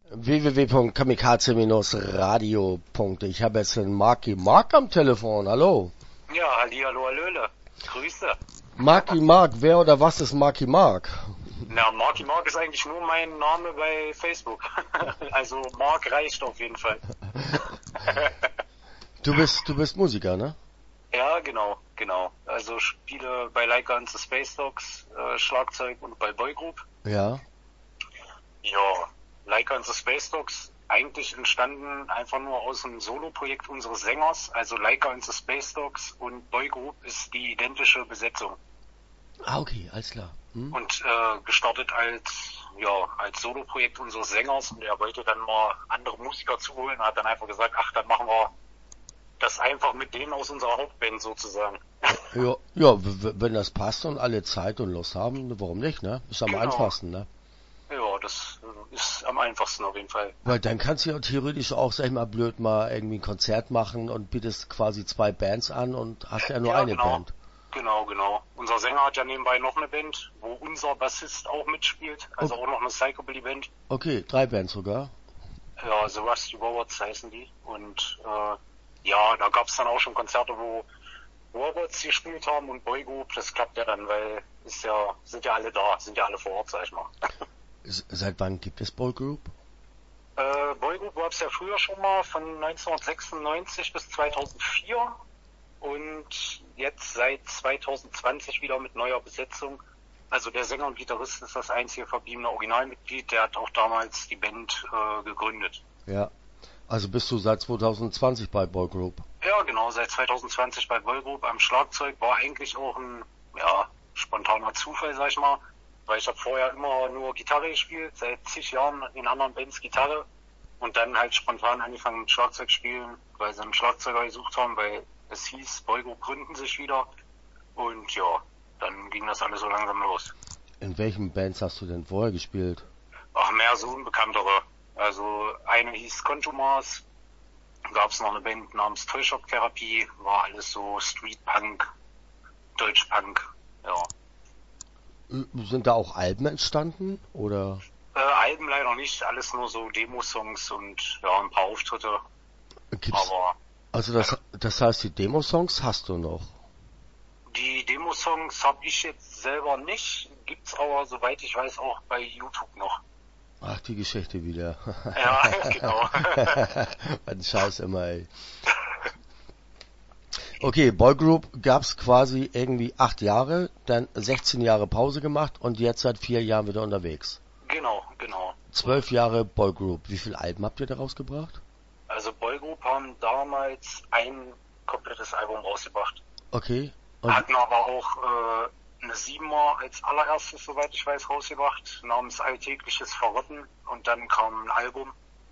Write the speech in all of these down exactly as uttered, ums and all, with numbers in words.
w w w punkt kamikaze radio punkt de. Ich habe jetzt den Marky Mark am Telefon. Hallo. Ja, hallihallo, hallöle. Grüße. Marky Mark, wer oder was ist Marky Mark? Na, Marky Mark ist eigentlich nur mein Name bei Facebook. Also Mark reicht auf jeden Fall. Du bist, du bist Musiker, ne? Ja, genau, genau. Also spiele bei Laika and the Space Dogs äh, Schlagzeug und bei Boygroup. Ja. Ja, Laika and the Space Dogs eigentlich entstanden einfach nur aus einem Solo-Projekt unseres Sängers. Also Laika and the Space Dogs und Boygroup ist die identische Besetzung. Ah, okay, alles klar. Hm? Und äh, gestartet als ja als Solo-Projekt unseres Sängers, und er wollte dann mal andere Musiker zuholen, hat dann einfach gesagt, ach, dann machen wir das einfach mit denen aus unserer Hauptband sozusagen. Ja, ja, wenn das passt und alle Zeit und Lust haben, warum nicht, ne? Ist am Genau. einfachsten, ne? Ja, das ist am einfachsten auf jeden Fall. Weil dann kannst du ja theoretisch auch, sag ich mal, blöd mal irgendwie ein Konzert machen und bietest quasi zwei Bands an und hast ja nur ja, eine genau. Band. Genau, genau. Unser Sänger hat ja nebenbei noch eine Band, wo unser Bassist auch mitspielt, also Okay. auch noch eine Psychobilly-Band. Okay, drei Bands sogar. Ja, The Rusty Robots heißen die. Und äh, ja, da gab's dann auch schon Konzerte, wo Robots gespielt haben und Boygroup. Das klappt ja dann, weil ist ja sind ja alle da, sind ja alle vor Ort, sag ich mal. S- Seit wann gibt es Boygroup? Äh, Boygroup gab's ja früher schon mal, von neunzehnhundertsechsundneunzig bis zweitausendvier. Und jetzt seit zweitausendzwanzig wieder mit neuer Besetzung. Also der Sänger und Gitarrist ist das einzige verbliebene Originalmitglied. Der hat auch damals die Band äh, gegründet. Ja. Also bist du seit zweitausendzwanzig bei Boygroup? Ja, genau, seit zweitausendzwanzig bei Boygroup am Schlagzeug. War eigentlich auch ein ja spontaner Zufall, sag ich mal. Weil ich habe vorher immer nur Gitarre gespielt, seit zig Jahren in anderen Bands Gitarre. Und dann halt spontan angefangen mit Schlagzeug spielen, weil sie einen Schlagzeuger gesucht haben, weil es hieß, Boygroup gründen sich wieder. Und ja, dann ging das alles so langsam los. In welchen Bands hast du denn vorher gespielt? Ach, mehr so unbekanntere. Also eine hieß Contumars, gab's noch eine Band namens Toyshock Therapie, war alles so Street Punk, Deutsch Punk, ja. Sind da auch Alben entstanden, oder? Äh, Alben leider nicht, alles nur so Demo-Songs und ja, ein paar Auftritte. Gibt's, Aber also das, das heißt, die Demo-Songs hast du noch? die Demo-Songs habe ich jetzt selber nicht, gibt's aber, soweit ich weiß, auch bei YouTube noch. Ach, die Geschichte wieder. Ja, genau. Was ein Scheiß immer, ey. Okay, Boygroup gab's quasi irgendwie acht Jahre, dann sechzehn Jahre Pause gemacht und jetzt seit vier Jahren wieder unterwegs. Genau, genau. Zwölf Jahre Boygroup. Wie viele Alben habt ihr da rausgebracht? Also Boygroup haben damals ein komplettes Album rausgebracht. Okay. Und Hatten aber auch äh, eine Siebener als allererstes, soweit ich weiß, rausgebracht, namens Alltägliches Verrotten, und dann kam ein Album.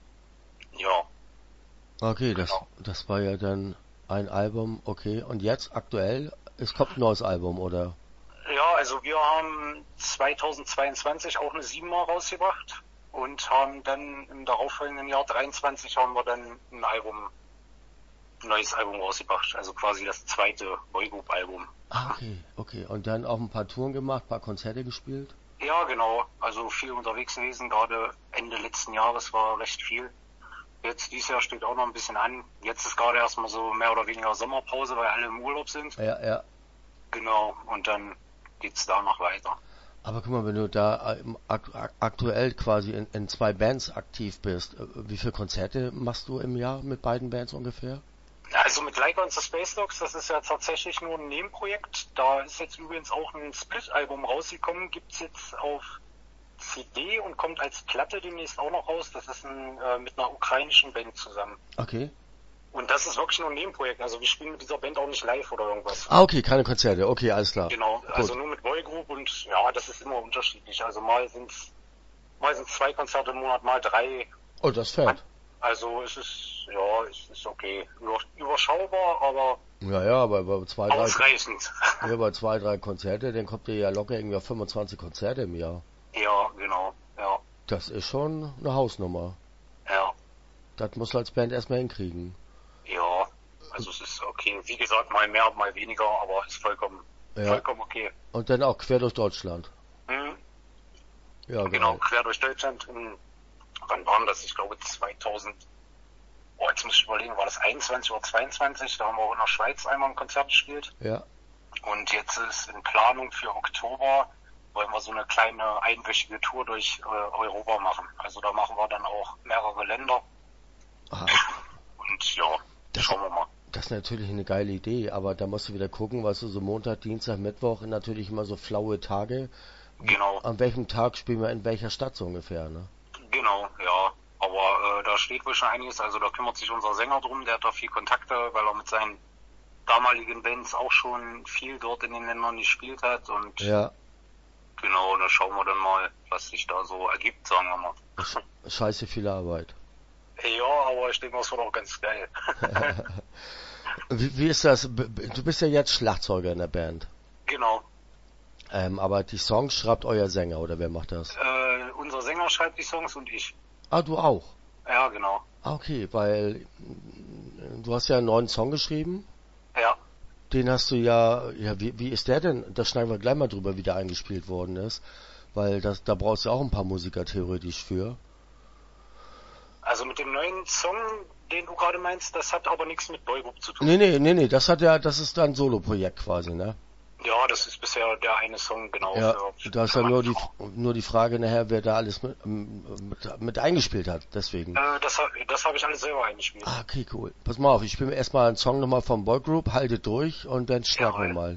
Ja, okay, das, genau. das war ja dann ein Album, okay. Und jetzt aktuell, es kommt ein neues Album, oder? Ja, also wir haben zweitausendzweiundzwanzig auch eine Siebener rausgebracht und haben dann im darauffolgenden Jahr dreiundzwanzig haben wir dann ein Album, ein neues Album rausgebracht, also quasi das zweite Boygroup-Album. Ah, okay, okay. Und dann auch ein paar Touren gemacht, ein paar Konzerte gespielt? Ja, genau. Also viel unterwegs gewesen, gerade Ende letzten Jahres war recht viel. Jetzt dieses Jahr steht auch noch ein bisschen an. Jetzt ist gerade erstmal so mehr oder weniger Sommerpause, weil alle im Urlaub sind. Ja, ja. Genau. Und dann geht's danach weiter. Aber guck mal, wenn du da ähm, ak ak aktuell quasi in, in zwei Bands aktiv bist, äh, wie viele Konzerte machst du im Jahr mit beiden Bands ungefähr? Also mit Laika and the Space Dogs, das ist ja tatsächlich nur ein Nebenprojekt. Da ist jetzt übrigens auch ein Split-Album rausgekommen, gibt's jetzt auf C D und kommt als Platte demnächst auch noch raus. Das ist ein, äh, mit einer ukrainischen Band zusammen. Okay. Und das ist wirklich nur ein Nebenprojekt. Also wir spielen mit dieser Band auch nicht live oder irgendwas. Ah, okay, keine Konzerte. Okay, alles klar. Genau, Gut. also nur mit Boygroup, und ja, das ist immer unterschiedlich. Also mal sind's mal sind's zwei Konzerte im Monat, mal drei. Oh, das fällt. Also es ist, ja, es ist okay. Über, überschaubar, aber Ja, ja, aber bei zwei, drei, ausreichend. ja, bei zwei, drei Konzerte, dann kommt ihr ja locker irgendwie auf fünfundzwanzig Konzerte im Jahr. Ja, genau, ja, Das ist schon eine Hausnummer. ja, Das musst du als Band erstmal hinkriegen. ja. Also es ist okay. Wie gesagt, mal mehr, mal weniger, aber ist vollkommen, Ja. vollkommen okay. Und dann auch quer durch Deutschland. Hm, Ja, genau, genau. quer durch Deutschland. In wann war das? Ich glaube zweitausend, oh, jetzt muss ich überlegen, war das einundzwanzig oder zweiundzwanzig? Da haben wir auch in der Schweiz einmal ein Konzert gespielt. Ja. Und jetzt ist in Planung für Oktober, wollen wir so eine kleine einwöchige Tour durch äh, Europa machen. Also da machen wir dann auch mehrere Länder. Aha. Und ja, das, schauen wir mal. Das ist natürlich eine geile Idee, aber da musst du wieder gucken, weißt du, so Montag, Dienstag, Mittwoch natürlich immer so flaue Tage. Genau. An welchem Tag spielen wir in welcher Stadt so ungefähr, ne? Genau, ja. Aber äh, da steht wohl schon einiges, also da kümmert sich unser Sänger drum, der hat da viel Kontakte, weil er mit seinen damaligen Bands auch schon viel dort in den Ländern gespielt hat und ja. Genau, da schauen wir dann mal, was sich da so ergibt, sagen wir mal. Scheiße viel Arbeit. Ja, aber ich denke, das wird auch ganz geil. wie, wie ist das? Du bist ja jetzt Schlagzeuger in der Band. Genau. Ähm, aber die Songs schreibt euer Sänger, oder wer macht das? Äh, unser Sänger schreibt die Songs und ich. Ah, du auch? Ja, genau. Ah, okay, weil du hast ja einen neuen Song geschrieben. Ja. Den hast du ja, ja, wie, wie ist der denn? Da schneiden wir gleich mal drüber, wie der eingespielt worden ist. Weil das, da brauchst du auch ein paar Musiker theoretisch für. Also mit dem neuen Song, den du gerade meinst, das hat aber nichts mit Boygroup zu tun. Nee, nee, nee, nee, das hat ja, das ist ein Solo-Projekt quasi, ne? Ja, das ist bisher der eine Song, genau. Ja, für, da ist ja nur die, nur die Frage nachher, wer da alles mit, mit, mit eingespielt hat, deswegen. Äh, das das habe ich alles selber eingespielt. Ah, okay, cool. Pass mal auf, ich spiele erstmal einen Song nochmal vom Boygroup, haltet durch und dann schnacken wir mal.